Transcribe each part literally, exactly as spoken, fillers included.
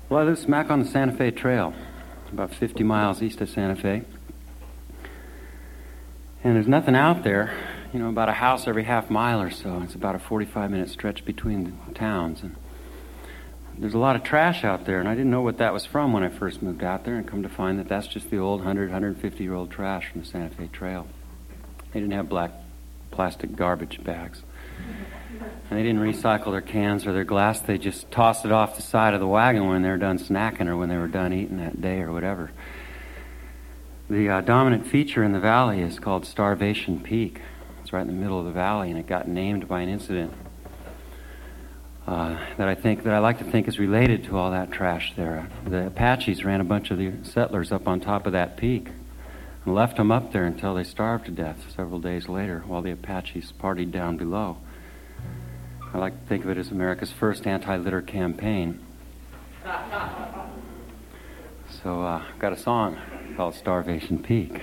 Well, I live smack on the Santa Fe Trail, about fifty miles east of Santa Fe. And there's nothing out there, you know, about a house every half mile or so. It's about a forty-five minute stretch between the towns. And there's a lot of trash out there, and I didn't know what that was from when I first moved out there, and come to find that that's just the old one hundred, one hundred fifty year old trash from the Santa Fe Trail. They didn't have black plastic garbage bags. And they didn't recycle their cans or their glass. They just tossed it off the side of the wagon when they were done snacking or when they were done eating that day or whatever. The uh, dominant feature in the valley is called Starvation Peak. It's right in the middle of the valley, and it got named by an incident uh, that I think that I like to think is related to all that trash there. The Apaches ran a bunch of the settlers up on top of that peak and left them up there until they starved to death several days later while the Apaches partied down below. I like to think of it as America's first anti-litter campaign. So uh, I've got a song called Starvation Peak.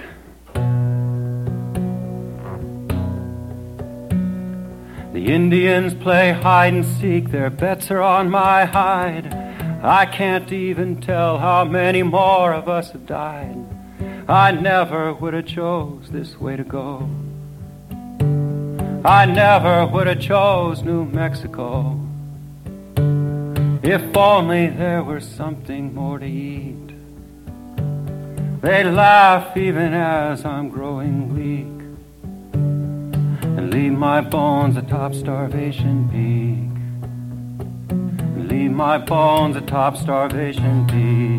The Indians play hide and seek, their bets are on my hide. I can't even tell how many more of us have died. I never would have chose this way to go. I never would have chose New Mexico. If only there were something more to eat. They laugh even as I'm growing weak and leave my bones atop Starvation Peak. And leave my bones atop Starvation Peak.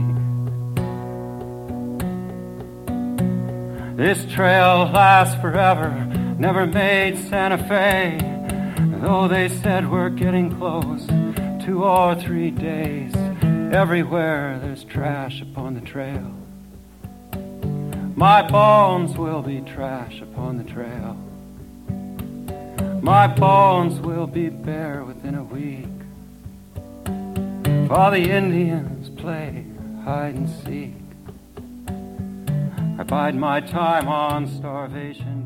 This trail lasts forever, never made Santa Fe, though they said we're getting close, two or three days. Everywhere there's trash upon the trail. My bones will be trash upon the trail. My bones will be bare within a week. While the Indians play hide and seek, I bide my time on Starvation